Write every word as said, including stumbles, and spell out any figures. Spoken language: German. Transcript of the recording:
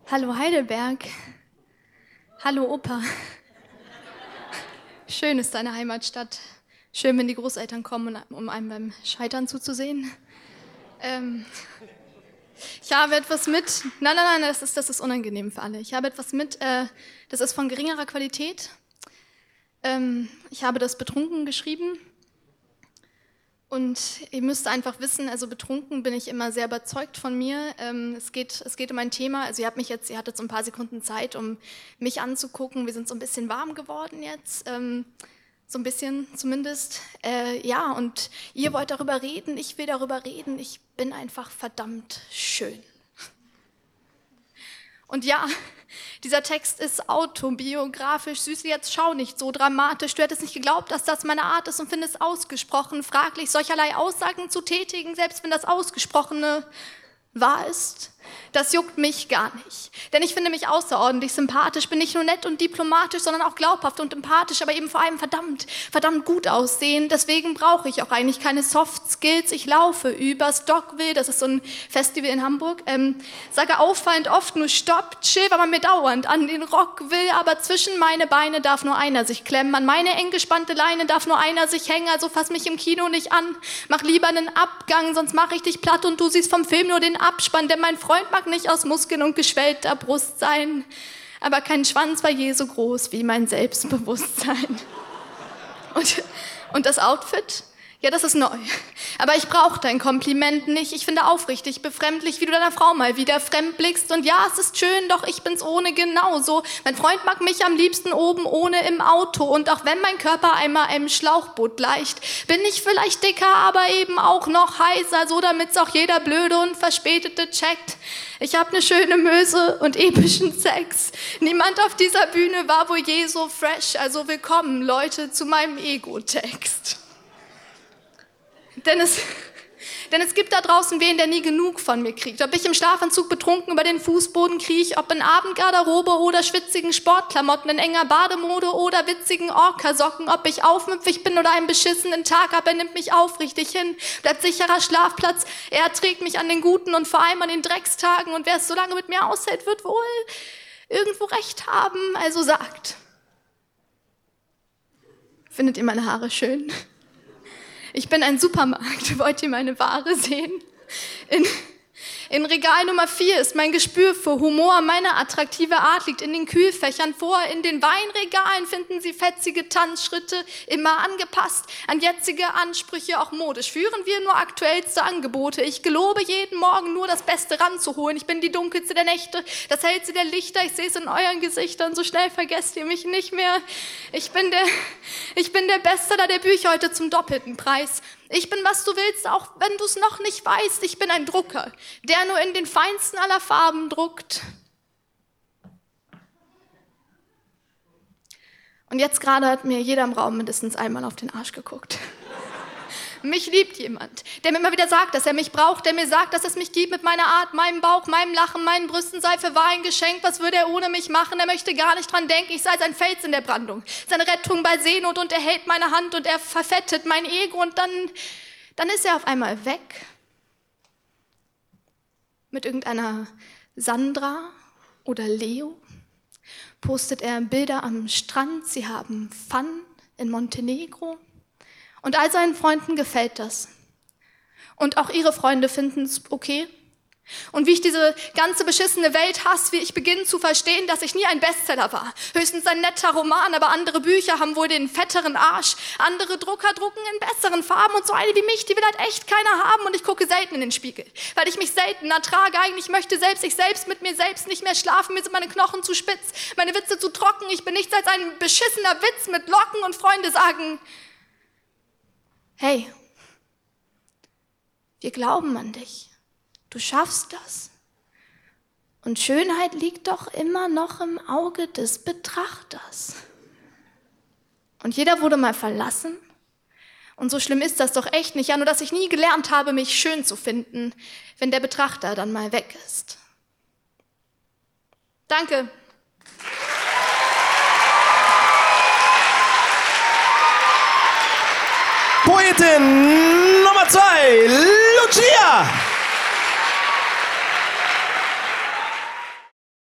Hallo Heidelberg. Hallo Opa. Schön ist deine Heimatstadt. Schön, wenn die Großeltern kommen, um einem beim Scheitern zuzusehen. Ähm, ich habe etwas mit, nein, nein, nein, das ist, das ist unangenehm für alle. Ich habe etwas mit, äh, das ist von geringerer Qualität. Ähm, ich habe das betrunken geschrieben. Und ihr müsst einfach wissen, also betrunken bin ich immer sehr überzeugt von mir. Ähm, es geht, es geht um ein Thema, also ihr habt mich jetzt, ihr hattet so ein paar Sekunden Zeit, um mich anzugucken. Wir sind so ein bisschen warm geworden jetzt, ähm, so ein bisschen zumindest. Äh, ja, und ihr wollt darüber reden, ich will darüber reden. Ich bin einfach verdammt schön. Und ja, dieser Text ist autobiografisch. Süße, jetzt schau nicht so dramatisch. Du hättest nicht geglaubt, dass das meine Art ist und findest ausgesprochen fraglich, solcherlei Aussagen zu tätigen, selbst wenn das Ausgesprochene wahr ist. Das juckt mich gar nicht. Denn ich finde mich außerordentlich sympathisch, bin nicht nur nett und diplomatisch, sondern auch glaubhaft und empathisch, aber eben vor allem verdammt, verdammt gut aussehen. Deswegen brauche ich auch eigentlich keine Soft Skills. Ich laufe übers Dockville, das ist so ein Festival in Hamburg, ähm, sage auffallend oft nur Stopp, chill, weil man mir dauernd an den Rock will, aber zwischen meine Beine darf nur einer sich klemmen, an meine eng gespannte Leine darf nur einer sich hängen, also fass mich im Kino nicht an, mach lieber einen Abgang, sonst mache ich dich platt und du siehst vom Film nur den Abspann, denn mein Freund mag nicht aus Muskeln und geschwellter Brust sein, aber kein Schwanz war je so groß wie mein Selbstbewusstsein. Und, und das Outfit? Ja, das ist neu. Aber ich brauche dein Kompliment nicht. Ich finde aufrichtig befremdlich, wie du deiner Frau mal wieder fremd blickst. Und ja, es ist schön, doch ich bin's ohne genauso. Mein Freund mag mich am liebsten oben ohne im Auto. Und auch wenn mein Körper einmal einem Schlauchboot gleicht, bin ich vielleicht dicker, aber eben auch noch heißer, so damit's auch jeder Blöde und Verspätete checkt. Ich hab ne schöne Möse und epischen Sex. Niemand auf dieser Bühne war wohl je so fresh. Also willkommen, Leute, zu meinem Ego-Text. Denn es, denn es gibt da draußen wen, der nie genug von mir kriegt. Ob ich im Schlafanzug betrunken über den Fußboden kriech, ob in Abendgarderobe oder schwitzigen Sportklamotten, in enger Bademode oder witzigen Orca-Socken, ob ich aufmüpfig bin oder einen beschissenen Tag hab, er nimmt mich aufrichtig hin, bleibt sicherer Schlafplatz, er trägt mich an den guten und vor allem an den Dreckstagen und wer es so lange mit mir aushält, wird wohl irgendwo recht haben, also sagt. Findet ihr meine Haare schön? Ich bin ein Supermarkt, wollt ihr meine Ware sehen? In, in Regal Nummer vier ist mein Gespür für Humor, meine attraktive Art liegt in den Kühlfächern vor. In den Weinregalen finden Sie fetzige Tanzschritte, immer angepasst an jetzige Ansprüche, auch modisch. Führen wir nur aktuellste Angebote. Ich gelobe jeden Morgen nur das Beste ranzuholen. Ich bin die dunkelste der Nächte, das hellste der Lichter. Ich sehe es in euren Gesichtern, so schnell vergesst ihr mich nicht mehr. Ich bin der, ich bin der Bestseller der Bücher heute zum doppelten Preis. Ich bin, was du willst, auch wenn du es noch nicht weißt. Ich bin ein Drucker, der nur in den feinsten aller Farben druckt. Und jetzt gerade hat mir jeder im Raum mindestens einmal auf den Arsch geguckt. Mich liebt jemand, der mir immer wieder sagt, dass er mich braucht, der mir sagt, dass es mich gibt mit meiner Art, meinem Bauch, meinem Lachen, meinen Brüsten. Seife war ein Geschenk, was würde er ohne mich machen? Er möchte gar nicht dran denken, ich sei sein Fels in der Brandung, seine Rettung bei Seenot und er hält meine Hand und er verfettet mein Ego und dann, dann ist er auf einmal weg. Mit irgendeiner Sandra oder Leo postet er Bilder am Strand, sie haben Fun in Montenegro. Und all seinen Freunden gefällt das. Und auch ihre Freunde finden es okay. Und wie ich diese ganze beschissene Welt hasse, wie ich beginne zu verstehen, dass ich nie ein Bestseller war. Höchstens ein netter Roman, aber andere Bücher haben wohl den fetteren Arsch. Andere Drucker drucken in besseren Farben und so eine wie mich, die will halt echt keiner haben. Und ich gucke selten in den Spiegel, weil ich mich selten ertrage. Eigentlich möchte selbst ich selbst mit mir selbst nicht mehr schlafen. Mir sind meine Knochen zu spitz, meine Witze zu trocken. Ich bin nichts als ein beschissener Witz mit Locken und Freunde sagen: Hey, wir glauben an dich. Du schaffst das. Und Schönheit liegt doch immer noch im Auge des Betrachters. Und jeder wurde mal verlassen. Und so schlimm ist das doch echt nicht. Ja, nur dass ich nie gelernt habe, mich schön zu finden, wenn der Betrachter dann mal weg ist. Danke. Poetin Nummer zwei, Lucia!